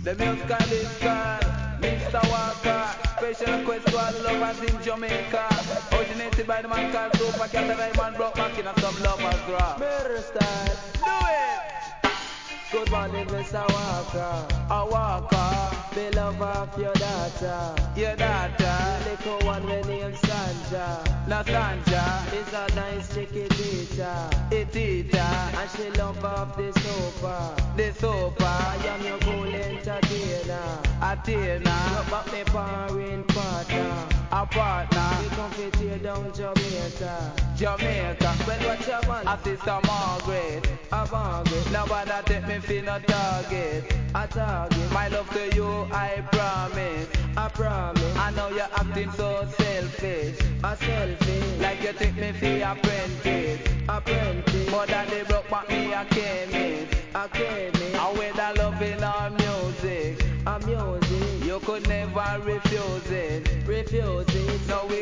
The musical is called Mr. Walker. Special request to all the lovers in Jamaica. Originated by the man called Super Cat and Diamond Broke back in a some lovers rock. Murder style. Do it! Good morning, Mr. Walker. A walker, Me love of your daughter. your daughter, The little one we name Sanja. na Sanja, Is a nice chicken teacher. it eater, And she love of the sofa. the sofa, I am your cool entertainer. Athena, You back me powering partner. a partner, We come to tear down Jamaica. Jamaica, Well, what you want? a sister Margaret. A bargain. Nobody take me for no target. A target. My love to you, I promise. A promise. I know you're acting so selfish, A selfie. like you take me for apprentice. Apprentice. But that they broke back me a chemist. A chemist. I with the love in our music, A music. you could never refuse it. Refuse it. No, we